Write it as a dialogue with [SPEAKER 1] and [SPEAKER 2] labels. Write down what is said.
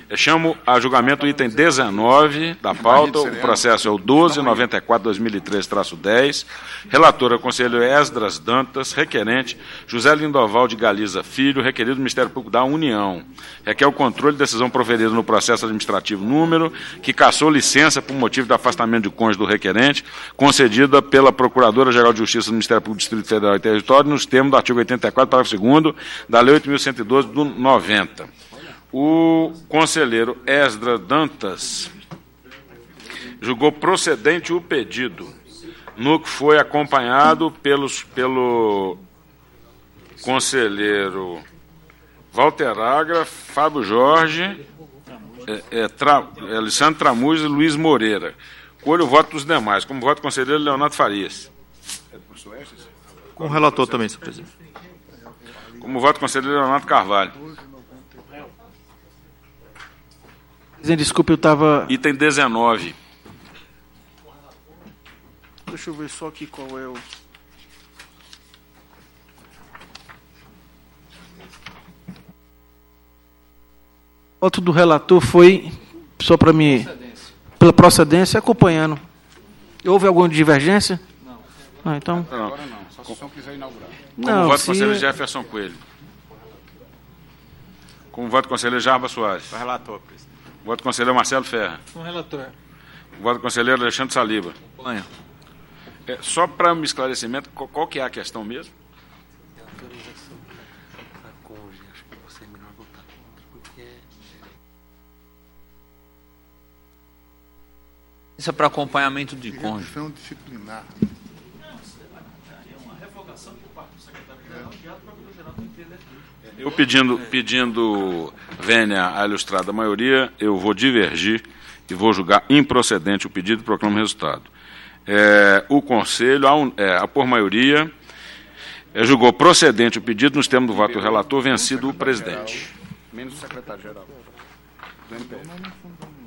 [SPEAKER 1] Chamo a julgamento o item 19 da pauta. O processo é o 1294-2003-10. Relatora, conselheiro Esdras Dantas. Requerente, José Lindoval de Galiza Filho. Requerido do Ministério Público da União. Requer o controle de decisão proferida no processo administrativo número, que cassou licença por motivo de afastamento de cônjuge do requerente, concedida pela Procuradora-Geral de Justiça do Ministério Público do Distrito Federal e Território, nos termos do artigo 84, parágrafo 2º, da Lei 8.112, do 90. O conselheiro Esdras Dantas julgou procedente o pedido, no que foi acompanhado pelo conselheiro Walter Agra, Fábio Jorge, Alessandro Tramuz e Luiz Moreira. Colho o voto dos demais. Como voto, conselheiro Leonardo Farias.
[SPEAKER 2] Com o relator também, senhor presidente.
[SPEAKER 1] Como voto, conselheiro Leonardo Carvalho.
[SPEAKER 3] Desculpe, eu estava...
[SPEAKER 1] Item 19.
[SPEAKER 3] Deixa eu ver só aqui qual é o... O voto do relator foi, só para me... Pela procedência, acompanhando. Houve alguma divergência?
[SPEAKER 4] Não.
[SPEAKER 3] Ah, então...
[SPEAKER 4] Agora não, só se o senhor quiser inaugurar.
[SPEAKER 1] Como voto, conselheiro Jefferson Coelho. Como voto, conselheiro Jarba Soares.
[SPEAKER 2] Com o relator, presidente.
[SPEAKER 1] Voto conselheiro Marcelo Ferra.
[SPEAKER 3] Com o relator.
[SPEAKER 1] Voto conselheiro Alexandre Saliba.
[SPEAKER 2] Acompanha.
[SPEAKER 1] Só para um esclarecimento, qual que é a questão mesmo?
[SPEAKER 5] Autorização para cônjuge. Acho que você é melhor votar contra, porque...
[SPEAKER 2] Isso é para acompanhamento de cônjuge.
[SPEAKER 4] Redução disciplinar.
[SPEAKER 5] É uma revogação por parte do secretário-geral e a procuradora-geral do entender.
[SPEAKER 1] Eu pedindo vênia à ilustrada maioria, eu vou divergir e vou julgar improcedente o pedido e proclamo o resultado. O Conselho, por maioria, julgou procedente o pedido nos termos do voto do relator, vencido o presidente.
[SPEAKER 4] Menos o secretário-geral. Do MPF.